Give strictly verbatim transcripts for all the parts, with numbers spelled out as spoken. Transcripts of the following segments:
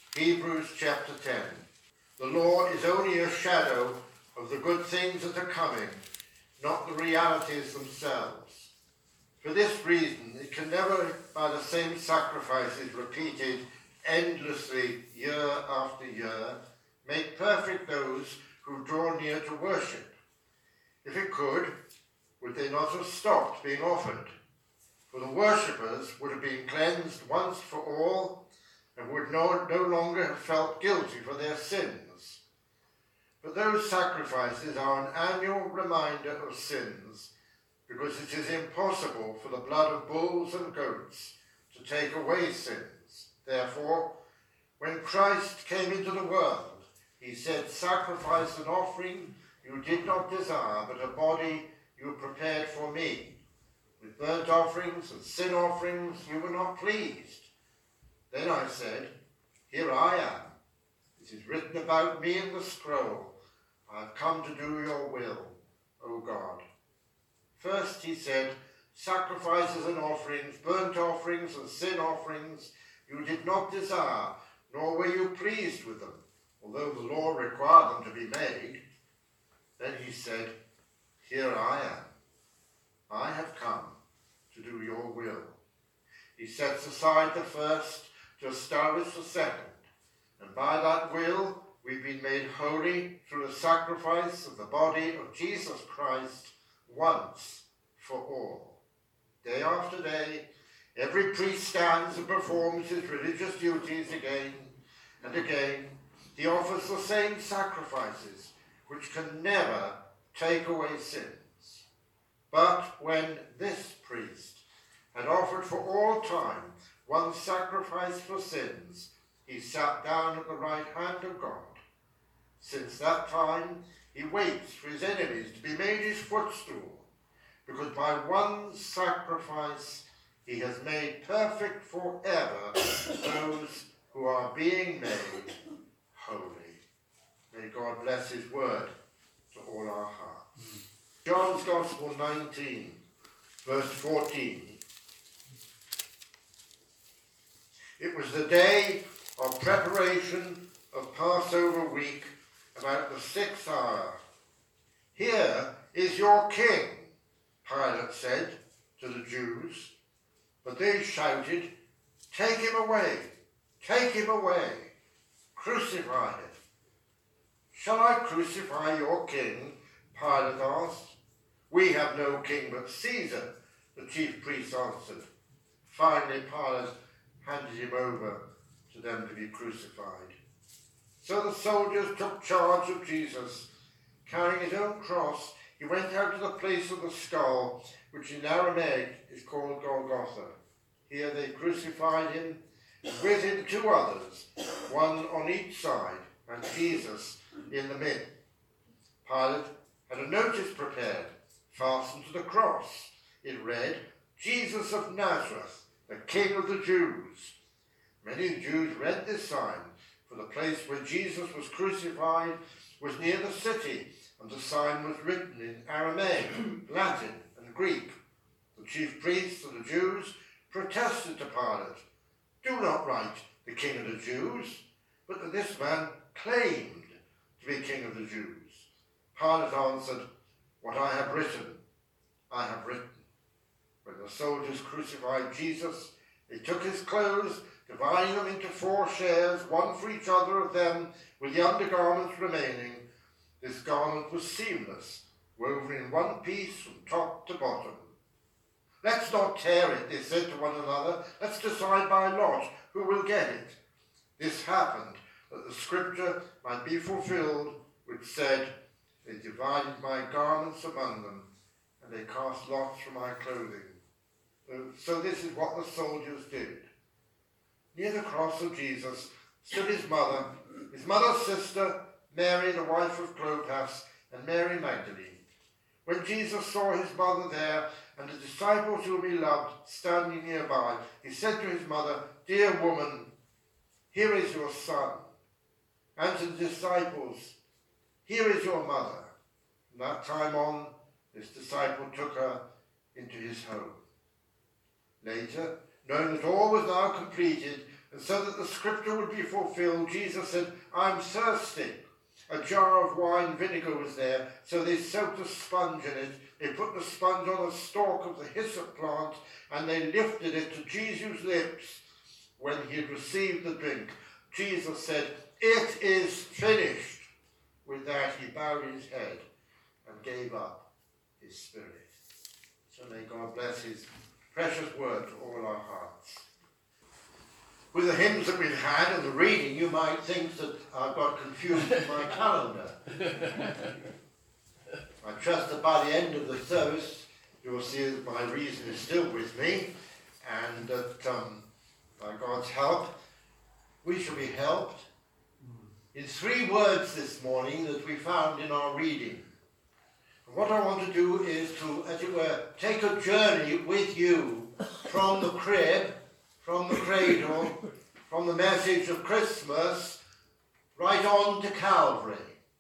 Hebrews chapter ten. The law is only a shadow of the good things that are coming, not the realities themselves. For this reason, it can never, by the same sacrifices repeated endlessly year after year, make perfect those who draw near to worship. If it could, would they not have stopped being offered? For the worshippers would have been cleansed once for all, and would no, no longer have felt guilty for their sins. But those sacrifices are an annual reminder of sins, because it is impossible for the blood of bulls and goats to take away sins. Therefore, when Christ came into the world, he said, "Sacrifice and offering you did not desire, but a body you prepared for me. With burnt offerings and sin offerings you were not pleased." Then I said, "Here I am. It is written about me in the scroll. I have come to do your will, O God." First he said, "Sacrifices and offerings, burnt offerings and sin offerings you did not desire, nor were you pleased with them, although the law required them to be made." Then he said, "Here I am. I have come to do your will." He sets aside the first to establish the second, and by that will we've been made holy through the sacrifice of the body of Jesus Christ once for all. Day after day, every priest stands and performs his religious duties again and again. He offers the same sacrifices, which can never take away sins. But when this priest had offered for all time one sacrifice for sins, he sat down at the right hand of God. Since that time, he waits for his enemies to be made his footstool, because by one sacrifice he has made perfect forever those who are being made holy. May God bless his word to all our hearts. John's Gospel nineteen, verse fourteen. It was the day of preparation of Passover week, about the sixth hour. "Here is your king," Pilate said to the Jews. But they shouted, "Take him away, take him away, crucify him." "Shall I crucify your king?" Pilate asked. "We have no king but Caesar," the chief priests answered. Finally, Pilate handed him over to them to be crucified. So the soldiers took charge of Jesus. Carrying his own cross, he went out to the place of the skull, which in Aramaic is called Golgotha. Here they crucified him, and with him two others, one on each side, and Jesus in the middle. Pilate had a notice prepared, fastened to the cross. It read, "Jesus of Nazareth, the King of the Jews." Many Jews read this sign, for the place where Jesus was crucified was near the city, and the sign was written in Aramaic, Latin, and Greek. The chief priests of the Jews protested to Pilate, "Do not write the King of the Jews, but that this man claimed to be King of the Jews." Pilate answered, "What I have written, I have written." When the soldiers crucified Jesus, they took his clothes, dividing them into four shares, one for each other of them, with the undergarments remaining. This garment was seamless, woven in one piece from top to bottom. "Let's not tear it," they said to one another. "Let's decide by lot who will get it." This happened that the scripture might be fulfilled, which said, "They divided my garments among them, and they cast lots for my clothing." So this is what the soldiers did. Near the cross of Jesus stood his mother, his mother's sister, Mary, the wife of Clopas, and Mary Magdalene. When Jesus saw his mother there and the disciples whom he loved standing nearby, he said to his mother, "Dear woman, here is your son." And to the disciples, "Here is your mother." From that time on, this disciple took her into his home. Later, knowing that all was now completed, And so that the scripture would be fulfilled, Jesus said, I'm thirsty. A jar of wine vinegar was there, so they soaked a sponge in it. They put the sponge on the stalk of the hyssop plant, and they lifted it to Jesus' lips. When he had received the drink, Jesus said, it is finished. With that, he bowed his head and gave up his spirit. So may God bless his precious word to all our hearts. With the hymns that we've had and the reading, you might think that I've got confused in my calendar. I trust that by the end of the service, you'll see that my reason is still with me, and that um, by God's help, we shall be helped in three words this morning that we found in our reading. And what I want to do is to, as it were, take a journey with you from the crib, from the cradle, from the message of Christmas, right on to Calvary.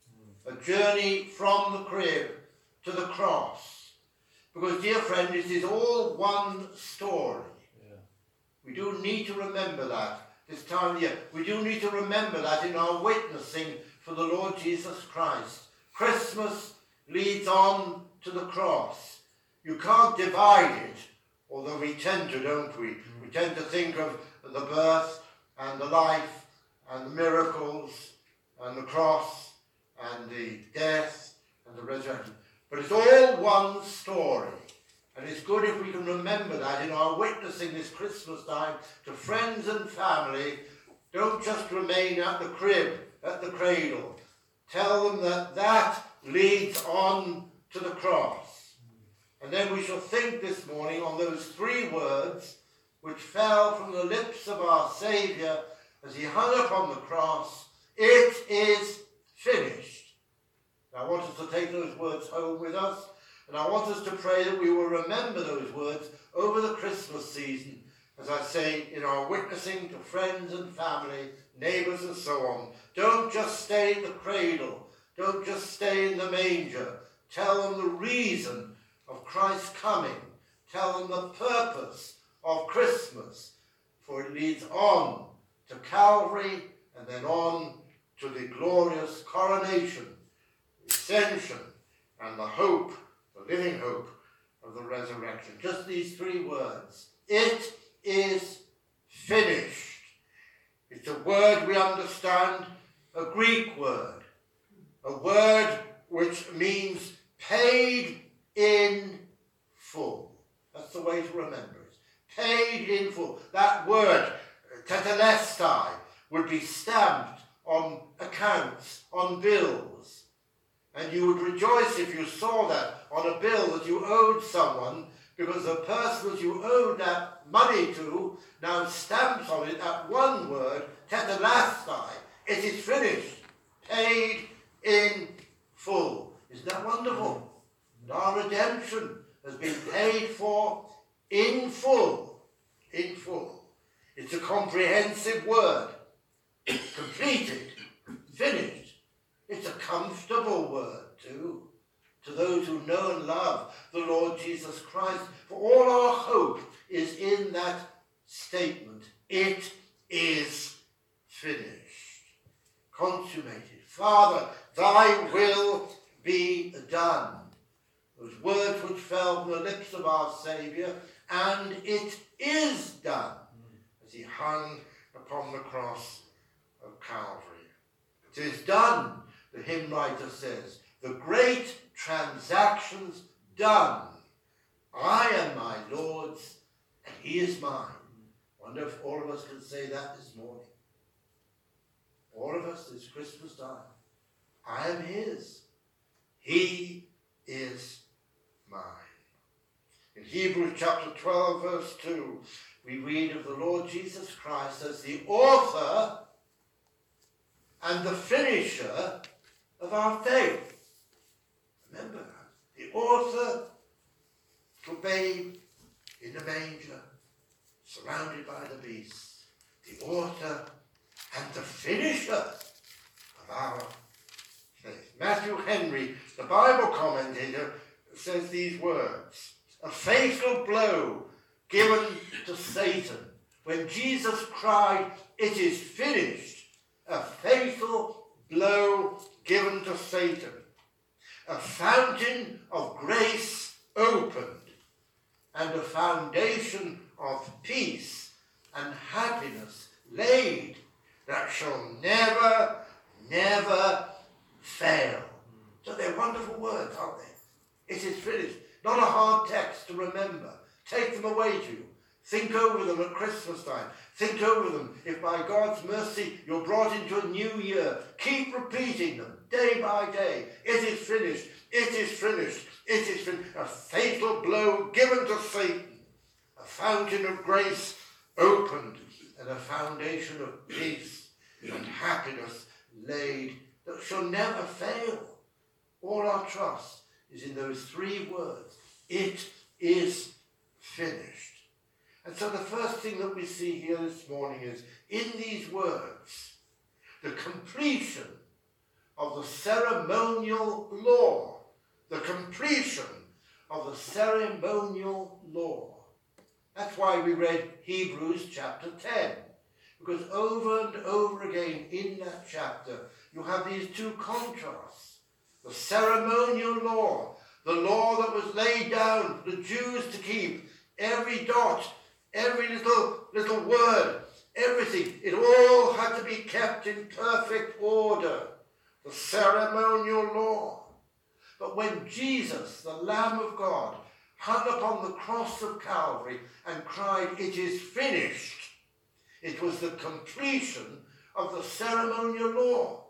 A journey from the crib to the cross. Because, dear friend, it is all one story. Yeah. We do need to remember that this time of year. We do need to remember that in our witnessing for the Lord Jesus Christ. Christmas leads on to the cross. You can't divide it, although we tend to, don't we? We tend to think of the birth and the life and the miracles and the cross and the death and the resurrection. But it's all one story. And it's good if we can remember that in our witnessing this Christmas time to friends and family. Don't just remain at the crib, at the cradle. Tell them that that leads on to the cross. And then we shall think this morning on those three words which fell from the lips of our Saviour as he hung upon the cross. It is finished. Now, I want us to take those words home with us, and I want us to pray that we will remember those words over the Christmas season, as I say, in our witnessing to friends and family, neighbours and so on. Don't just stay in the cradle. Don't just stay in the manger. Tell them the reason of Christ's coming. Tell them the purpose of Christmas, for it leads on to Calvary and then on to the glorious coronation, the ascension, and the hope, the living hope of the resurrection. Just these three words. It is finished. It's a word we understand, a Greek word, a word which means paid in full. That's the way to remember it. Paid in full. That word, tetelestai, would be stamped on accounts, on bills. And you would rejoice if you saw that on a bill that you owed someone, because the person that you owed that money to now stamps on it that one word, tetelestai. It is finished. Paid in full. Isn't that wonderful? And our redemption has been paid for in full. In full. It's a comprehensive word. Completed. Finished. It's a comfortable word too, to those who know and love the Lord Jesus Christ. For all our hope is in that statement. It is finished. Consummated. Father, thy will be done. Those words which fell from the lips of our Saviour, and it is done, as he hung upon the cross of Calvary. It is done, the hymn writer says, the great transaction's done. I am my Lord's, and he is mine. I wonder if all of us can say that this morning. All of us this Christmas time. I am his. He is mine. In Hebrews chapter twelve, verse two, we read of the Lord Jesus Christ as the author and the finisher of our faith. Remember that. The author, the babe in the manger, surrounded by the beasts. The author and the finisher of our faith. Matthew Henry, the Bible commentator, says these words. A fatal blow given to Satan when Jesus cried, "It is finished," a fatal blow given to Satan, a fountain of grace opened, and a foundation of peace and happiness laid that shall never, never fail. So they're wonderful words, aren't they? It is finished. Not a hard text to remember. Take them away to you. Think over them at Christmas time. Think over them. If by God's mercy you're brought into a new year, keep repeating them day by day. It is finished. It is finished. It is finished. A fatal blow given to Satan. A fountain of grace opened, and a foundation of peace and happiness laid that shall never fail. All our trust is in those three words. It is finished. And so the first thing that we see here this morning is, in these words, the completion of the ceremonial law. The completion of the ceremonial law. That's why we read Hebrews chapter ten. Because over and over again in that chapter, you have these two contrasts. The ceremonial law, the law that was laid down for the Jews to keep, every dot, every little, little word, everything, it all had to be kept in perfect order. The ceremonial law. But when Jesus, the Lamb of God, hung upon the cross of Calvary and cried, "It is finished," it was the completion of the ceremonial law.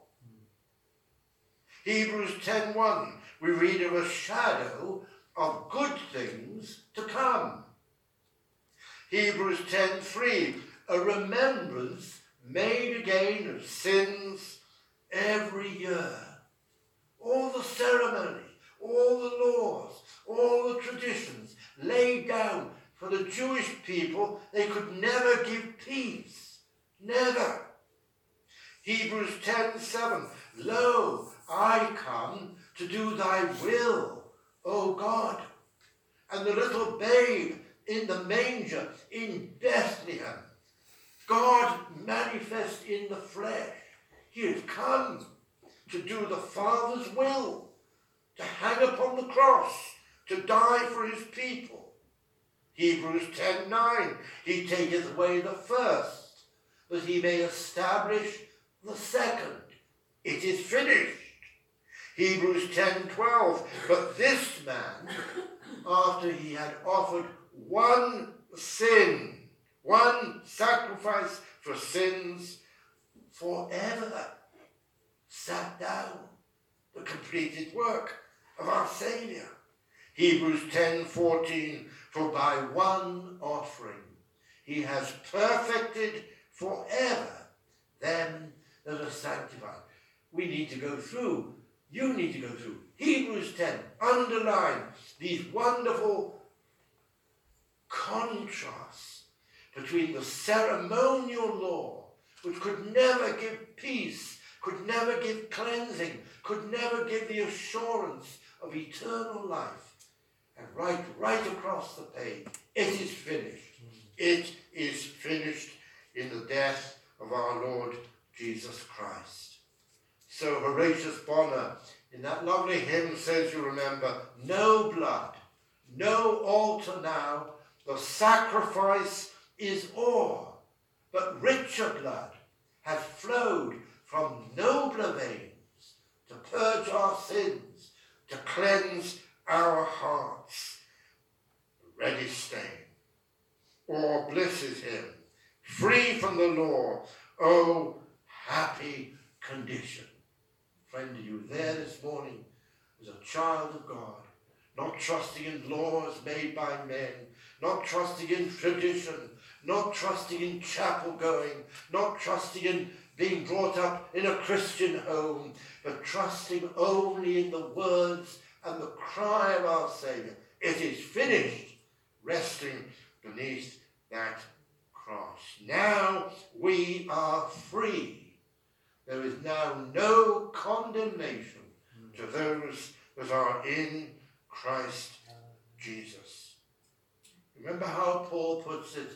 Hebrews ten one, we read of a shadow of good things to come. Hebrews ten three, a remembrance made again of sins every year. All the ceremony, all the laws, all the traditions laid down for the Jewish people, they could never give peace. Never. Hebrews ten seven, lo, I come to do thy will, O God. And the little babe in the manger in Bethlehem, God manifest in the flesh. He has come to do the Father's will, to hang upon the cross, to die for his people. Hebrews ten nine, he taketh away the first, that he may establish the second. It is finished. Hebrews ten twelve, but this man, after he had offered one sin, one sacrifice for sins, forever sat down, the completed work of our Saviour. Hebrews ten fourteen, for by one offering he has perfected forever them that are sanctified. We need to go through, you need to go through Hebrews ten, underline these wonderful contrasts between the ceremonial law, which could never give peace, could never give cleansing, could never give the assurance of eternal life. And right, right across the page, it is finished. It is finished in the death of our Lord Jesus Christ. So Horatius Bonar, in that lovely hymn, says, you remember, no blood, no altar now, the sacrifice is o'er, but richer blood hath flowed from nobler veins to purge our sins, to cleanse our hearts. Ready stain, or bliss is him, free from the law, oh, happy condition. Friend, are you there this morning as a child of God, not trusting in laws made by men, not trusting in tradition, not trusting in chapel going, not trusting in being brought up in a Christian home, but trusting only in the words and the cry of our Saviour. It is finished, resting beneath that cross. Now we are free. There is now no condemnation to those that are in Christ Jesus. Remember how Paul puts it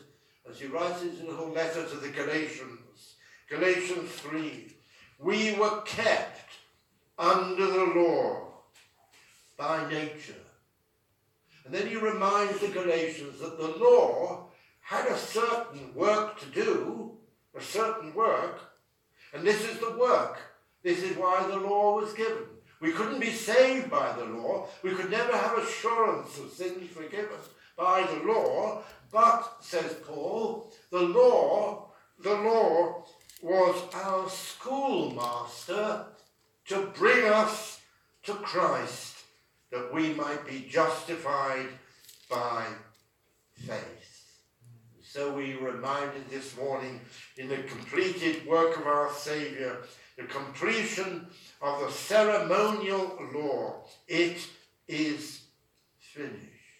as he writes his little letter to the Galatians, Galatians three, we were kept under the law by nature. And then he reminds the Galatians that the law had a certain work to do, a certain work, and this is the work. This is why the law was given. We couldn't be saved by the law. We could never have assurance of sins forgiven by the law. But, says Paul, the law, the law was our schoolmaster to bring us to Christ, that we might be justified by faith. So we reminded this morning in the completed work of our Saviour, the completion of the ceremonial law. It is finished.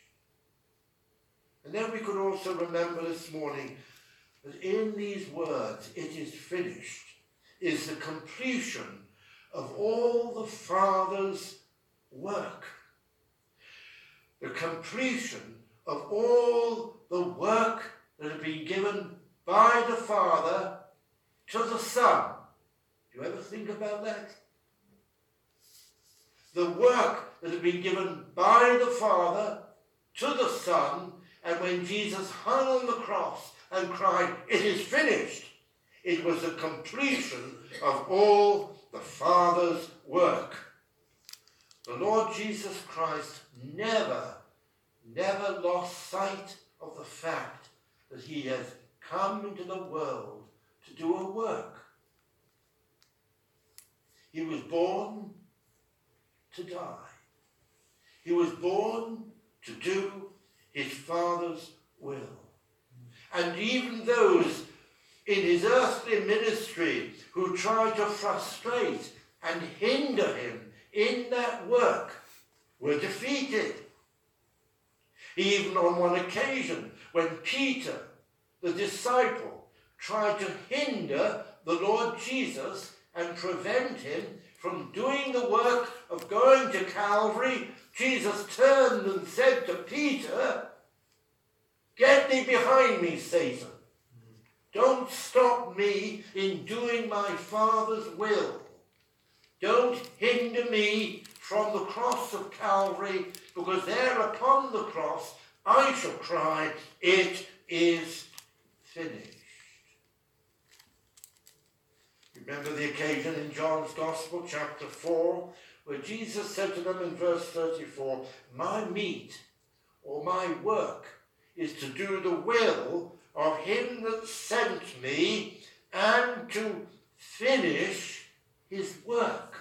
And then we could also remember this morning that in these words, it is finished, is the completion of all the Father's work. The completion of all the work that had been given by the Father to the Son. Do you ever think about that? The work that had been given by the Father to the Son, and when Jesus hung on the cross and cried, "It is finished," it was the completion of all the Father's work. The Lord Jesus Christ never, never lost sight of the fact that he has come into the world to do a work. He was born to die. He was born to do his Father's will. And even those in his earthly ministry who tried to frustrate and hinder him in that work were defeated. Even on one occasion, when Peter, the disciple, tried to hinder the Lord Jesus and prevent him from doing the work of going to Calvary, Jesus turned and said to Peter, "Get thee behind me, Satan. Don't stop me in doing my Father's will. Don't hinder me from the cross of Calvary, because there upon the cross I shall cry, 'It is finished.'" Remember the occasion in John's Gospel, chapter four, where Jesus said to them in verse thirty-four, "My meat or my work is to do the will of him that sent me and to finish his work."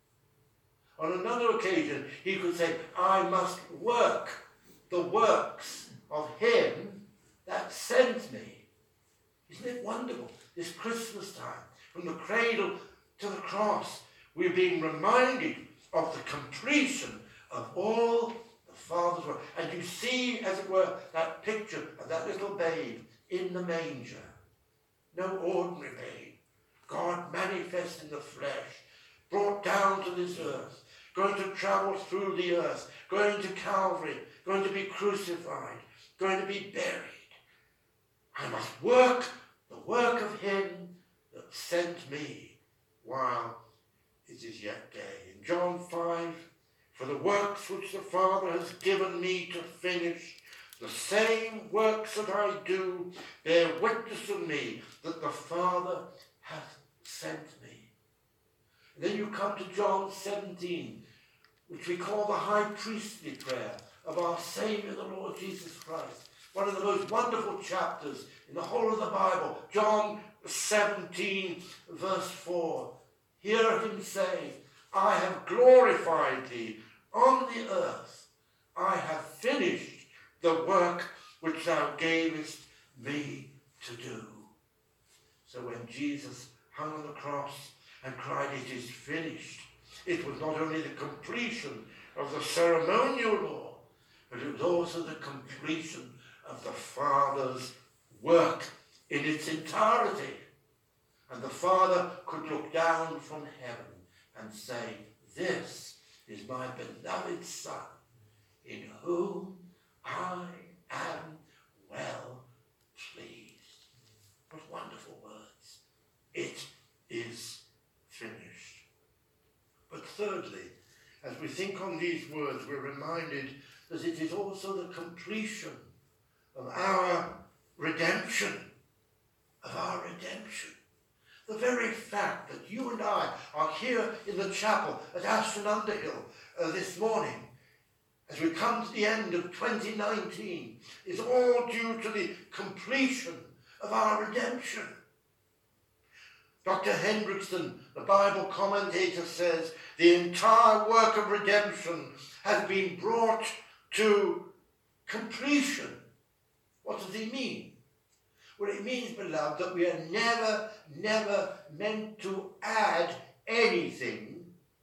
On another occasion, he could say, "I must work the works of him that sent me." Isn't it wonderful, this Christmas time, from the cradle to the cross, we're being reminded of the completion of all the Father's work. And you see, as it were, that picture of that little babe in the manger. No ordinary babe. God manifest in the flesh, brought down to this earth, going to travel through the earth, going to Calvary, going to be crucified, going to be buried. I must work the work of him that sent me while it is yet day. In John five, "For the works which the Father has given me to finish, the same works that I do, bear witness of me that the Father hath sent me." And then you come to John seventeen, which we call the high priestly prayer of our Saviour, the Lord Jesus Christ. One of the most wonderful chapters in the whole of the Bible. John seventeen, verse four. Hear him say, "I have glorified thee on the earth. I have finished the work which thou gavest me to do." So when Jesus hung on the cross and cried, "It is finished," it was not only the completion of the ceremonial law, but it was also the completion of the Father's work in its entirety. And the Father could look down from heaven and say, "This is my beloved Son, in whom I am well pleased." What wonderful words. It is finished. But thirdly, as we think on these words, we're reminded that it is also the completion of our redemption, of our redemption. The very fact that you and I are here in the chapel at Ashton Underhill uh, this morning, as we come to the end of twenty nineteen, is all due to the completion of our redemption. Doctor Hendrickson, the Bible commentator, says the entire work of redemption has been brought to completion. What does he mean? Well, it means, beloved, that we are never, never meant to add anything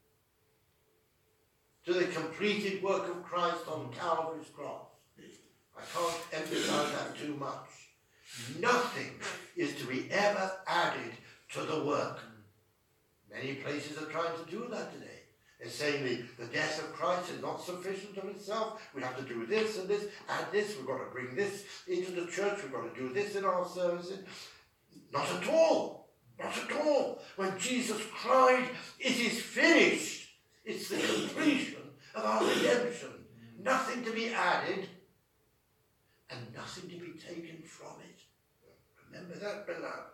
to the completed work of Christ on Calvary's cross. I can't emphasize that too much. Nothing is to be ever added to the work. Many places are trying to do that today. They're saying the, the death of Christ is not sufficient of itself. We have to do this and this, add this. We've got to bring this into the church. We've got to do this in our services. Not at all. Not at all. When Jesus cried, it is finished. It's the completion of our redemption. Nothing to be added and nothing to be taken from it. Remember that, beloved.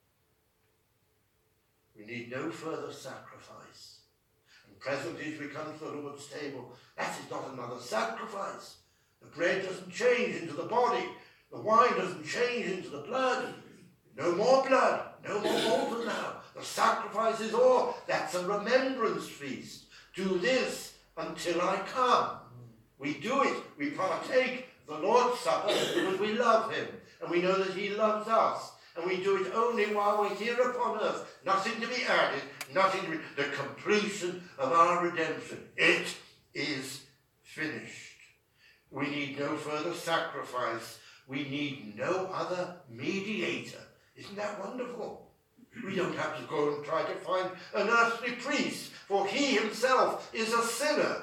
We need no further sacrifice. And presently as we come to the Lord's table, that is not another sacrifice. The bread doesn't change into the body. The wine doesn't change into the blood. No more blood. No more water now. The sacrifice is all. That's a remembrance feast. Do this until I come. We do it. We partake the Lord's Supper because we love him. And we know that he loves us. And we do it only while we're here upon earth. Nothing to be added, nothing to be... The completion of our redemption. It is finished. We need no further sacrifice. We need no other mediator. Isn't that wonderful? We don't have to go and try to find an earthly priest, for he himself is a sinner.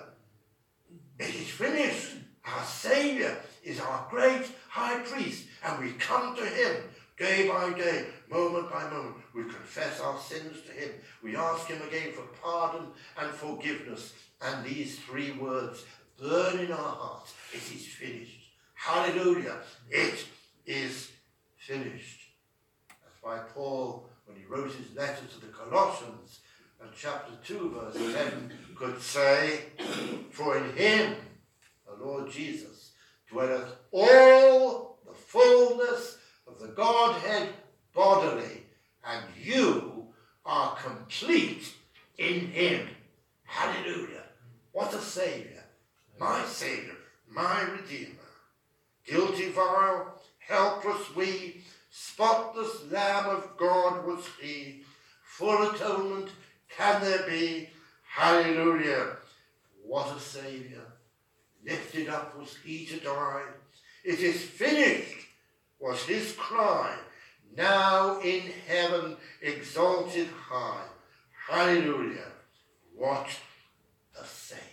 It is finished. Our Saviour is our great high priest, and we come to him day by day, moment by moment. We confess our sins to him. We ask him again for pardon and forgiveness. And these three words burn in our hearts. It is finished. Hallelujah. It is finished. That's why Paul, when he wrote his letter to the Colossians, in chapter two, verse eleven, could say, for in him, the Lord Jesus, dwelleth all the fullness of the Godhead bodily, and you are complete in him. Hallelujah. What a Saviour. My Saviour, my Redeemer. Guilty, vile, helpless we, spotless Lamb of God was he. Full atonement can there be. Hallelujah. What a Saviour. Lifted up was he to die. It is finished was his cry, now in heaven exalted high. Hallelujah. What a Saviour.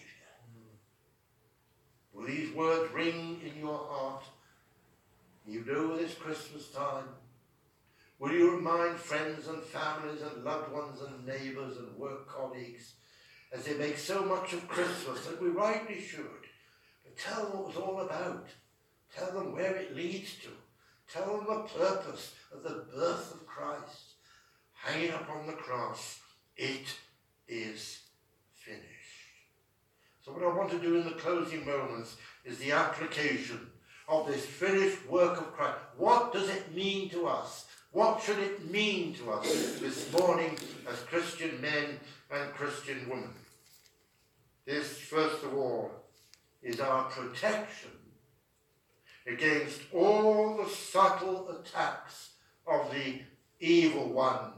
Will these words ring in your heart? You know this Christmas time. Will you remind friends and families and loved ones and neighbours and work colleagues as they make so much of Christmas, that we rightly should, but tell them what it was all about. Tell them where it leads to. Tell them the purpose of the birth of Christ. Hanging up on the cross, it is finished. So what I want to do in the closing moments is the application of this finished work of Christ. What does it mean to us? What should it mean to us this morning as Christian men and Christian women? This, first of all, is our protection against all the subtle attacks of the evil one.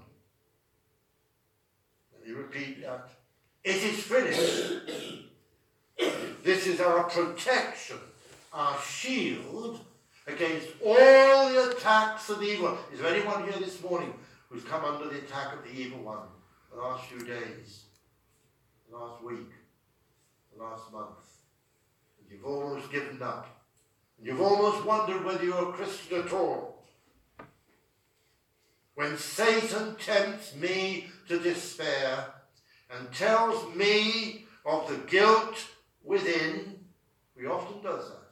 Let me repeat that. It is finished. This is our protection, our shield against all the attacks of the evil. Is there anyone here this morning who's come under the attack of the evil one the last few days, the last week, the last month? And you've almost given up. And you've almost wondered whether you're a Christian at all. when Satan tempts me to despair and tells me of the guilt within, he often does that.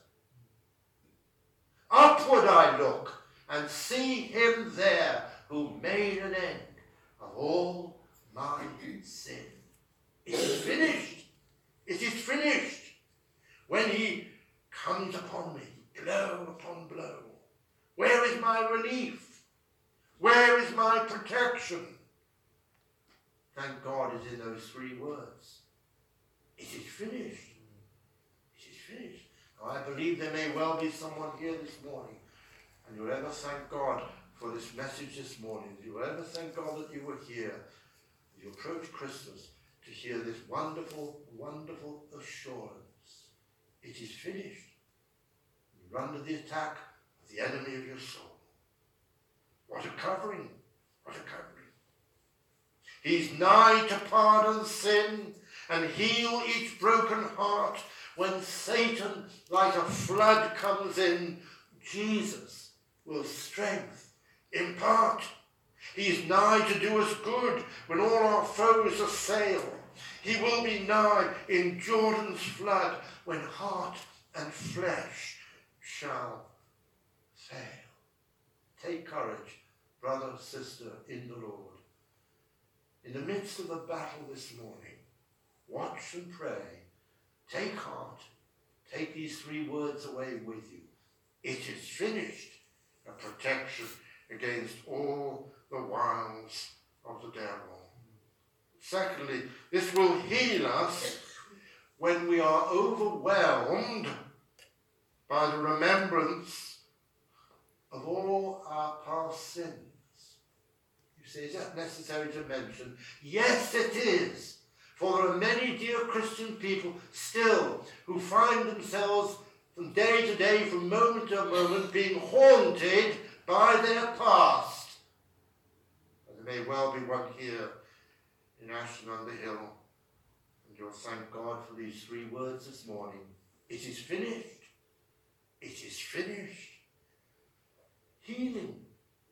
Upward I look and see him there who made an end of all my sin. It is finished. It is finished. When he comes upon me, blow upon blow, where is my relief? Where is my protection? Thank God it's in those three words. It is finished. It is finished. Now, I believe there may well be someone here this morning, and you'll ever thank God for this message this morning. You'll ever thank God that you were here. You approach Christmas to hear this wonderful, wonderful assurance. It is finished. You're under the attack of the enemy of your soul. What a covering. What a covering. He's nigh to pardon sin and heal each broken heart. When Satan, like a flood, comes in, Jesus will strength impart. He's nigh to do us good when all our foes assail. He will be nigh in Jordan's flood when heart and flesh shall fail. Take courage, brother, sister, in the Lord. In the midst of the battle this morning, watch and pray. Take heart. Take these three words away with you. It is finished. A protection against all the wiles of the devil. Secondly, this will heal us when we are overwhelmed by the remembrance of all our past sins. You say, is that necessary to mention? Yes, it is. For there are many dear Christian people still who find themselves from day to day, from moment to moment, being haunted by their past. And there may well be one here in Ashton-under-Hill, and you'll thank God for these three words this morning. It is finished. It is finished. Healing.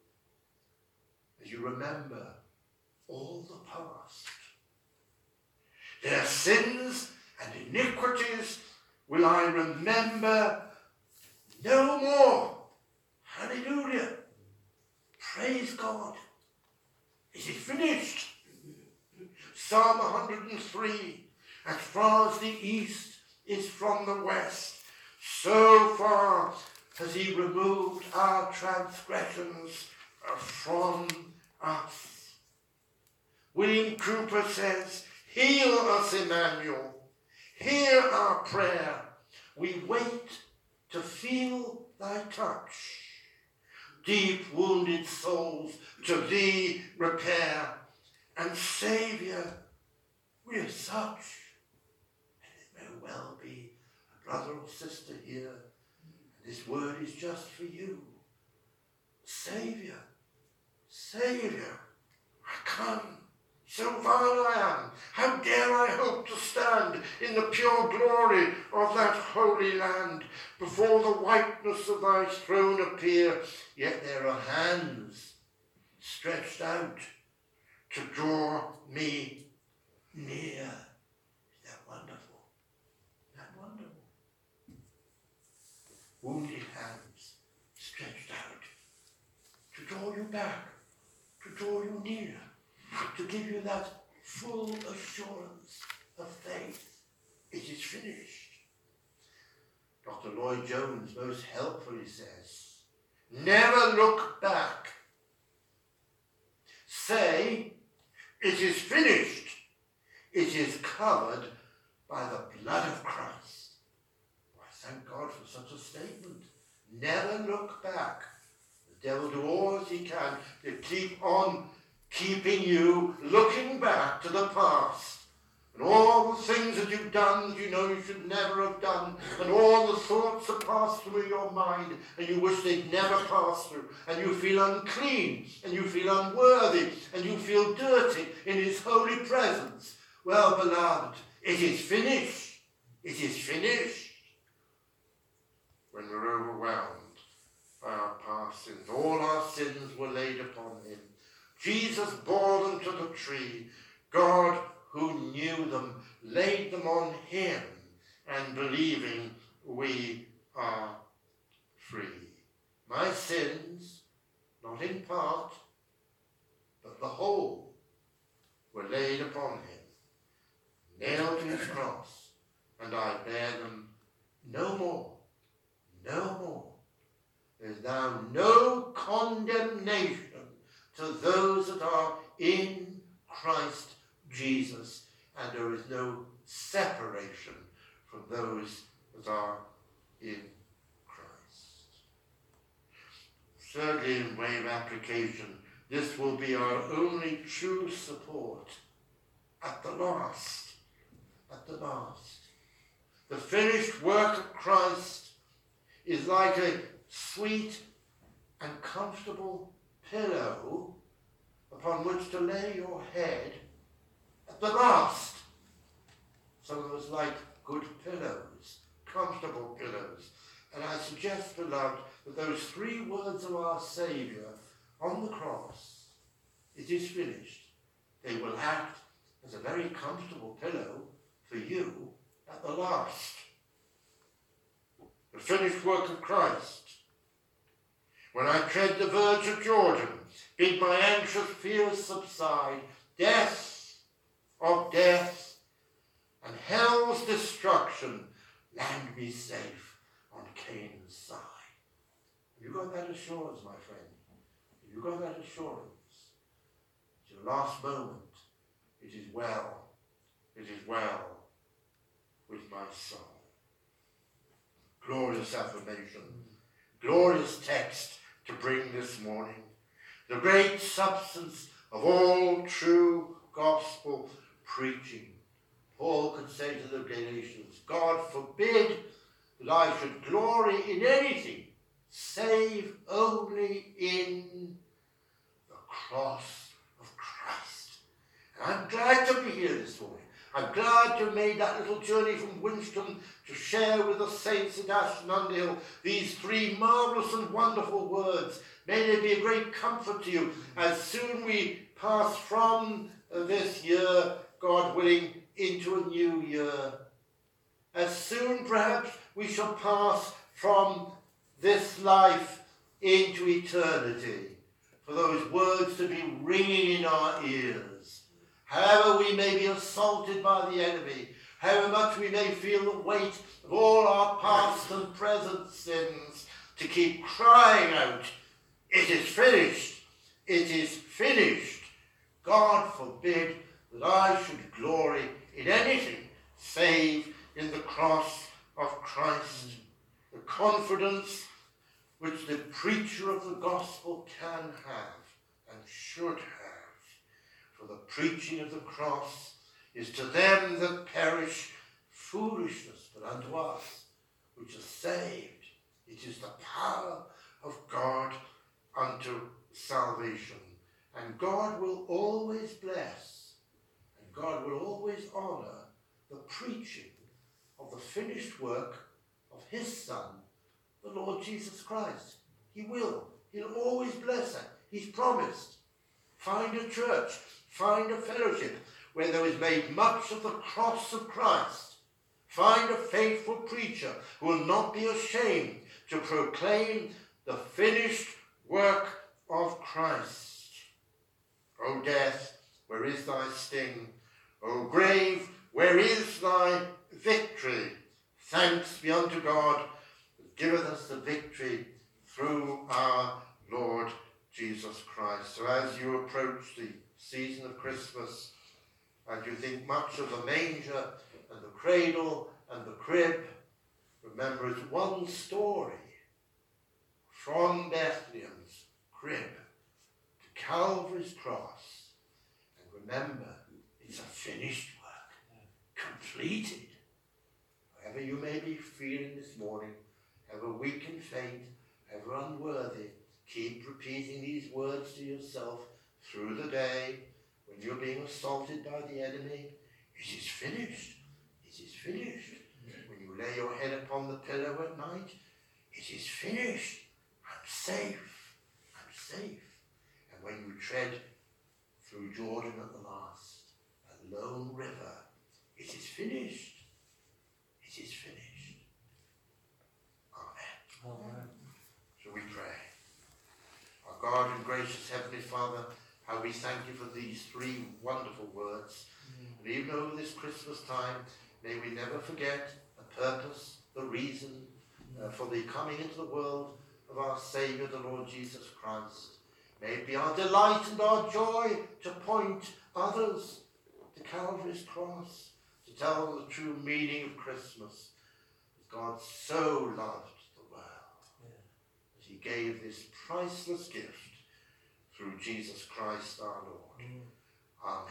As you remember all the past. Their sins and iniquities will I remember no more. Hallelujah. Praise God. It is finished. Psalm one hundred three, as far as the east is from the west, so far has he removed our transgressions from us. William Cooper says, heal us, Emmanuel. Hear our prayer. We wait to feel thy touch. Deep wounded souls to thee repair. And Saviour, we are such. And it may well be a brother or sister here. And this word is just for you. Saviour, Saviour, I come. So vile I am. How dare I hope to stand in the pure glory of that holy land, before the whiteness of thy throne appear? Yet there are hands stretched out to draw me near. Is that wonderful? Isn't that wonderful? Wounded hands stretched out to draw you back, to draw you near, to give you that full assurance of faith. It is finished. Doctor Lloyd Jones most helpfully says, never look back. Say, it is finished. It is covered by the blood of Christ. Why, thank God for such a statement. Never look back. The devil do all as he can to keep on keeping you looking back to the past. And all the things that you've done that you know you should never have done, and all the thoughts that pass through your mind and you wish they'd never pass through, and you feel unclean, and you feel unworthy, and you feel dirty in his holy presence. Well, beloved, it is finished. It is finished. When we're overwhelmed by our past sins, all our sins were laid upon him. Jesus bore them to the tree. God, who knew them, laid them on him, and believing we are free. My sins, not in part, but the whole, were laid upon him, nailed to his cross, and I bear them no more, no more. There is now no condemnation to those that are in Christ Jesus, and there is no separation from those that are in Christ. Thirdly, in way of application, this will be our only true support at the last, at the last. The finished work of Christ is like a sweet and comfortable pillow upon which to lay your head at the last. Some of us like good pillows, comfortable pillows. And I suggest, beloved, that those three words of our Saviour on the cross, it is finished, they will act as a very comfortable pillow for you at the last. The finished work of Christ. When I tread the verge of Jordan, bid my anxious fears subside. Death of death and hell's destruction, land me safe on Canaan's side. Have you got that assurance, my friend? Have you got that assurance? It's your last moment. It is well. It is well with my soul. Glorious affirmation. Glorious text to bring this morning. The great substance of all true gospel preaching. Paul could say to the Galatians, God forbid that I should glory in anything save only in the cross of Christ. And I'm glad to be here this morning. I'm glad to have made that little journey from Winston to share with the saints at Ashton-under-Hill these three marvellous and wonderful words. May they be a great comfort to you as soon we pass from this year, God willing, into a new year. As soon, perhaps, we shall pass from this life into eternity, for those words to be ringing in our ears. However we may be assaulted by the enemy, however much we may feel the weight of all our past and present sins, to keep crying out, it is finished, it is finished. God forbid that I should glory in anything save in the cross of Christ. The confidence which the preacher of the gospel can have and should have. For the preaching of the cross is to them that perish foolishness, but unto us which are saved, it is the power of God unto salvation. And God will always bless, and God will always honour the preaching of the finished work of his Son, the Lord Jesus Christ. He will. He'll always bless it. He's promised. Find a church, find a fellowship where there is made much of the cross of Christ. Find a faithful preacher who will not be ashamed to proclaim the finished work of Christ. O death, where is thy sting? O grave, where is thy victory? Thanks be unto God that giveth us the victory through our Lord Jesus Christ. So as you approach the season of Christmas, and you think much of the manger and the cradle and the crib, remember it's one story from Bethlehem's crib to Calvary's cross. And remember, it's a finished work, completed. However you may be feeling this morning, however weak and faint, however unworthy, keep repeating these words to yourself through the day when you're being assaulted by the enemy. It is finished. It is finished. When you lay your head upon the pillow at night, it is finished. I'm safe. I'm safe. And when you tread through Jordan at the last, a lone river. It is finished. It is finished. Amen. Amen. Shall we pray? Our God and gracious Heavenly Father, how we thank you for these three wonderful words. Mm. And even over this Christmas time, may we never forget the purpose, the reason uh, for the coming into the world of our Saviour, the Lord Jesus Christ. May it be our delight and our joy to point others to Calvary's cross, to tell the true meaning of Christmas. God so loved the world that he gave this priceless gift through Jesus Christ our Lord. Mm. Amen.